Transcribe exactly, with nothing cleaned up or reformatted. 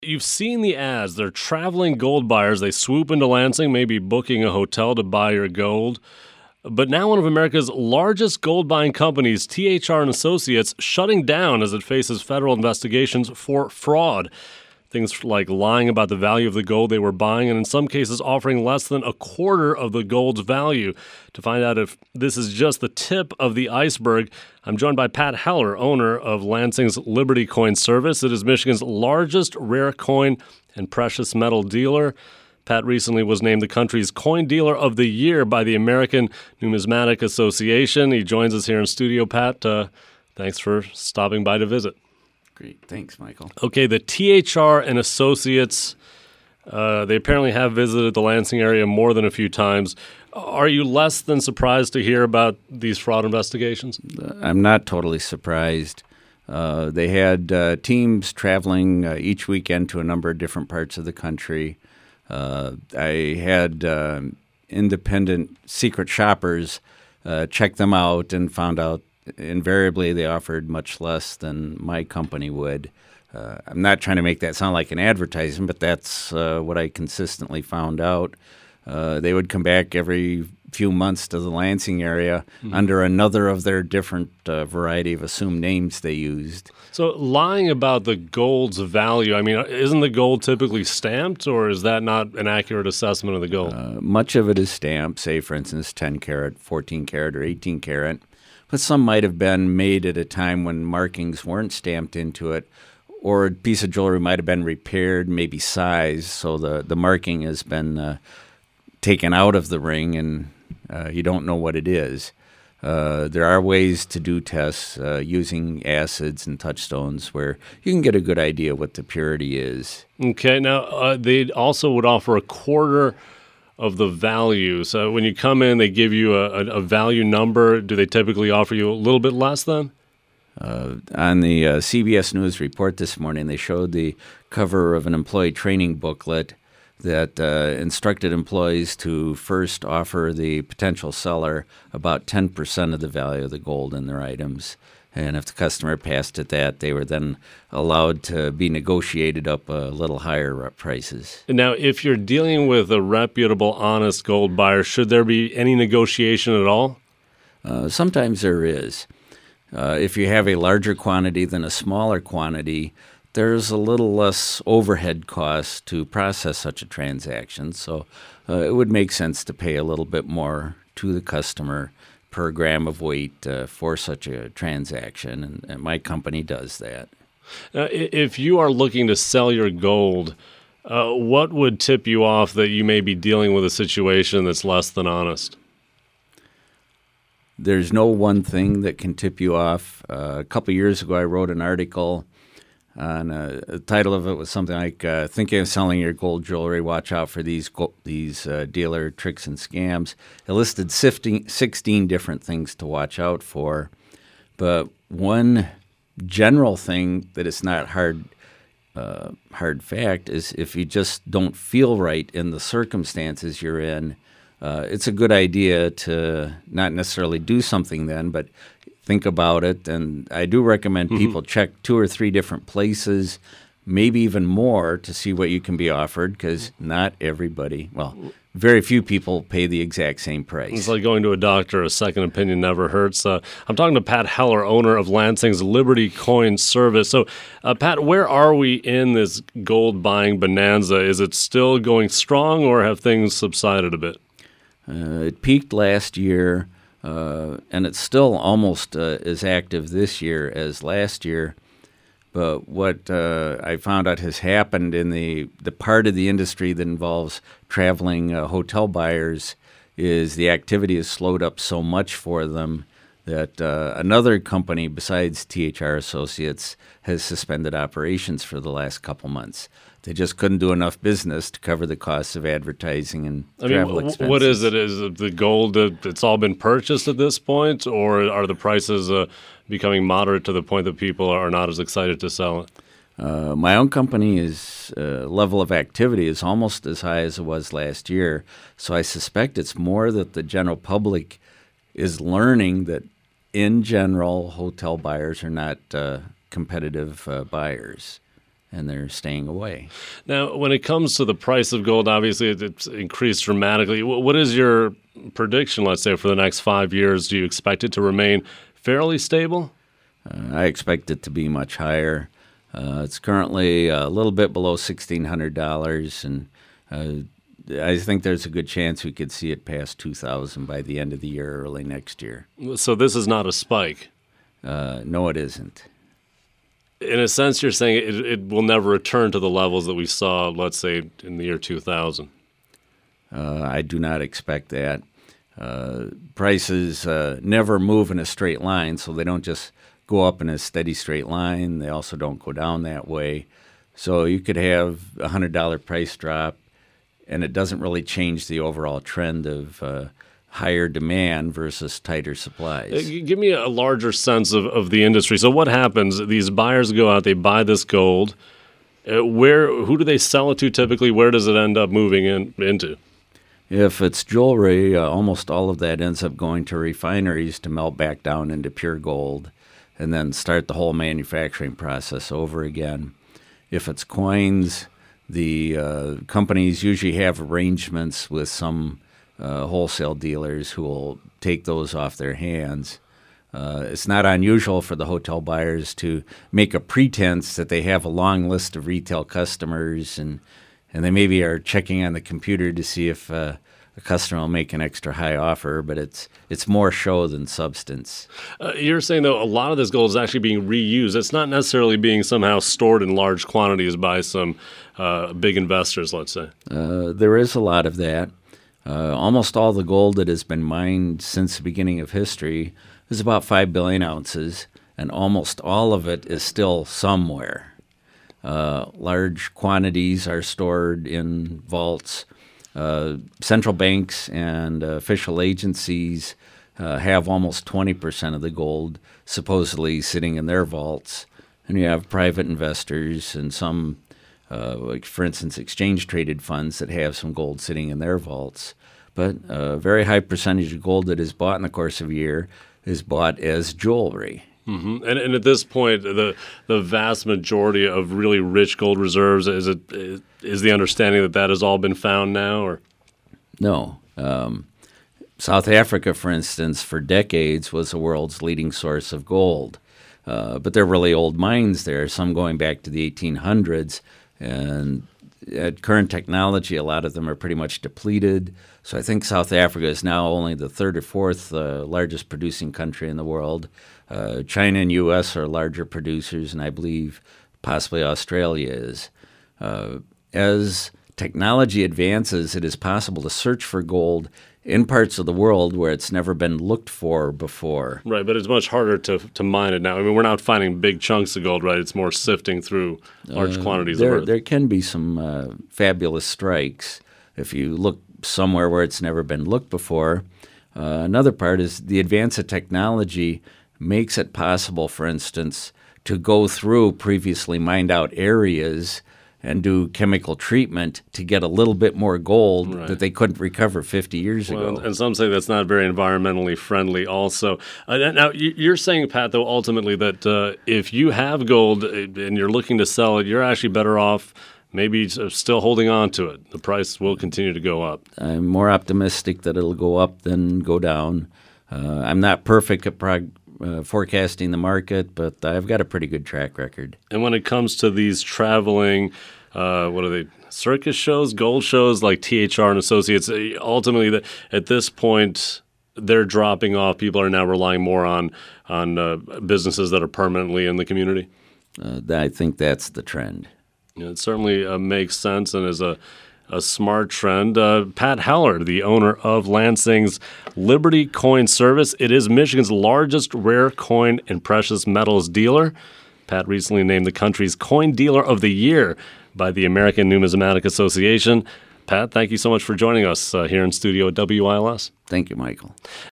You've seen the ads. They're traveling gold buyers. They swoop into Lansing, maybe booking a hotel to buy your gold. But now one of America's largest gold buying companies, T H R and Associates, shutting down as it faces federal investigations for fraud. Things like lying about the value of the gold they were buying and in some cases offering less than a quarter of the gold's value. To find out if this is just the tip of the iceberg, I'm joined by Pat Heller, owner of Lansing's Liberty Coin Service. It is Michigan's largest rare coin and precious metal dealer. Pat recently was named the country's Coin Dealer of the Year by the American Numismatic Association. He joins us here in studio. Pat, uh, thanks for stopping by to visit. Great. Thanks, Michael. Okay, the T H R and Associates, uh, they apparently have visited the Lansing area more than a few times. Are you less than surprised to hear about these fraud investigations? I'm not totally surprised. Uh, they had uh, teams traveling uh, each weekend to a number of different parts of the country. Uh, I had uh, independent secret shoppers uh, check them out and found out invariably they offered much less than my company would. Uh, I'm not trying to make that sound like an advertisement, but that's uh, what I consistently found out. Uh, they would come back every few months to the Lansing area mm-hmm. under another of their different uh, variety of assumed names they used. So lying about the gold's value, I mean, isn't the gold typically stamped, or is that not an accurate assessment of the gold? Uh, much of it is stamped, say, for instance, ten karat, fourteen karat, or eighteen karat. But some might have been made at a time when markings weren't stamped into it, or a piece of jewelry might have been repaired, maybe sized, so the, the marking has been uh, taken out of the ring and uh, you don't know what it is. Uh, there are ways to do tests uh, using acids and touchstones where you can get a good idea what the purity is. Okay, now uh, they also would offer a quarter of the value. So when you come in, they give you a, a, a value number. Do they typically offer you a little bit less then? Uh, on the uh, C B S News report this morning, they showed the cover of an employee training booklet that uh, instructed employees to first offer the potential seller about ten percent of the value of the gold in their items. And if the customer passed at that, they were then allowed to be negotiated up a little higher prices. Now, if you're dealing with a reputable, honest gold buyer, should there be any negotiation at all? Uh, sometimes there is. Uh, if you have a larger quantity than a smaller quantity, there's a little less overhead cost to process such a transaction. So uh, it would make sense to pay a little bit more to the customer per gram of weight uh, for such a transaction, and, and my company does that. Now, if you are looking to sell your gold, uh, what would tip you off that you may be dealing with a situation that's less than honest? There's no one thing that can tip you off. Uh, a couple years ago, I wrote an article on uh, the title of it was something like uh, "Thinking of Selling Your Gold Jewelry? Watch out for these go- these uh, dealer tricks and scams." It listed sixteen different things to watch out for, but one general thing that is not hard uh, hard fact is if you just don't feel right in the circumstances you're in, uh, it's a good idea to not necessarily do something then, but think about it. And I do recommend people mm-hmm. check two or three different places, maybe even more, to see what you can be offered, because not everybody, well, very few people pay the exact same price. It's like going to a doctor. A second opinion never hurts. Uh, I'm talking to Pat Heller, owner of Lansing's Liberty Coin Service. So, uh, Pat, where are we in this gold buying bonanza? Is it still going strong, or have things subsided a bit? Uh, it peaked last year. Uh, and it's still almost uh, as active this year as last year. But what uh, I found out has happened in the, the part of the industry that involves traveling uh, hotel buyers is the activity has slowed up so much for them that uh, another company besides T H R Associates has suspended operations for the last couple months. They just couldn't do enough business to cover the costs of advertising and I travel mean, expenses. What is it? Is it the gold that it's all been purchased at this point, or are the prices uh, becoming moderate to the point that people are not as excited to sell it? Uh, my own company's uh, level of activity is almost as high as it was last year, so I suspect it's more that the general public is learning that, in general, hotel buyers are not uh, competitive uh, buyers. and they're staying away. Now, when it comes to the price of gold, obviously it- it's increased dramatically. Wh- What is your prediction, let's say, for the next five years? Do you expect it to remain fairly stable? Uh, I expect it to be much higher. Uh, it's currently a little bit below sixteen hundred dollars, and uh, I think there's a good chance we could see it past two thousand dollars by the end of the year, early next year. So this is not a spike. Uh, no, it isn't. In a sense, you're saying it, it will never return to the levels that we saw, let's say, in the year two thousand. Uh, I do not expect that. Uh, prices uh, never move in a straight line, so they don't just go up in a steady straight line. They also don't go down that way. So you could have a one hundred dollars price drop, and it doesn't really change the overall trend of uh, higher demand versus tighter supplies. Uh, Give me a larger sense of, of the industry. So what happens? These buyers go out, they buy this gold. Uh, where, who do they sell it to typically? Where does it end up moving in, into? If it's jewelry, uh, almost all of that ends up going to refineries to melt back down into pure gold and then start the whole manufacturing process over again. If it's coins, the uh, companies usually have arrangements with some uh, wholesale dealers who will take those off their hands. Uh, it's not unusual for the hotel buyers to make a pretense that they have a long list of retail customers, and and they maybe are checking on the computer to see if uh, a customer will make an extra high offer, but it's it's more show than substance. Uh, you're saying, though, a lot of this gold is actually being reused. It's not necessarily being somehow stored in large quantities by some uh, big investors, let's say. Uh, there is a lot of that. Uh, almost all the gold that has been mined since the beginning of history is about five billion ounces, and almost all of it is still somewhere. Uh, large quantities are stored in vaults. Uh, central banks and uh, official agencies uh, have almost twenty percent of the gold supposedly sitting in their vaults. And you have private investors and some, uh, like for instance, exchange-traded funds that have some gold sitting in their vaults. But a very high percentage of gold that is bought in the course of a year is bought as jewelry. Mm-hmm. And, and at this point, the the vast majority of really rich gold reserves, is it is the understanding that that has all been found now, or no? Um, South Africa, for instance, for decades was the world's leading source of gold, uh, but they're really old mines there. Some going back to the eighteen hundreds, and at current technology, a lot of them are pretty much depleted. So I think South Africa is now only the third or fourth uh, largest producing country in the world. Uh, China and U S are larger producers, and I believe possibly Australia is. Uh, as technology advances, it is possible to search for gold in parts of the world where it's never been looked for before. right? But it's much harder to to mine it now. I mean, we're not finding big chunks of gold, right? It's more sifting through large Uh, quantities there, of earth. there can be some uh, fabulous strikes if you look somewhere where it's never been looked before. Uh, another part is the advance of technology makes it possible, for instance, to go through previously mined out areas and do chemical treatment to get a little bit more gold Right. that they couldn't recover fifty years Well, ago. and some say that's not very environmentally friendly also. Uh, now, you- you're saying, Pat, though, ultimately that uh, if you have gold uh, and you're looking to sell it, you're actually better off maybe s- still holding on to it. The price will continue to go up. I'm more optimistic that it'll go up than go down. Uh, I'm not perfect at prog- uh, forecasting the market, but I've got a pretty good track record. And when it comes to these traveling, uh, what are they, circus shows, gold shows like T H R and Associates, uh, ultimately the, at this point, they're dropping off. People are now relying more on, on uh, businesses that are permanently in the community. Uh, I think that's the trend. Yeah, it certainly uh, makes sense and is a, a smart trend. Uh, Pat Heller, the owner of Lansing's Liberty Coin Service. It is Michigan's largest rare coin and precious metals dealer. Pat recently named the country's Coin Dealer of the Year by the American Numismatic Association. Pat, thank you so much for joining us uh, here in studio at W I L S. Thank you, Michael.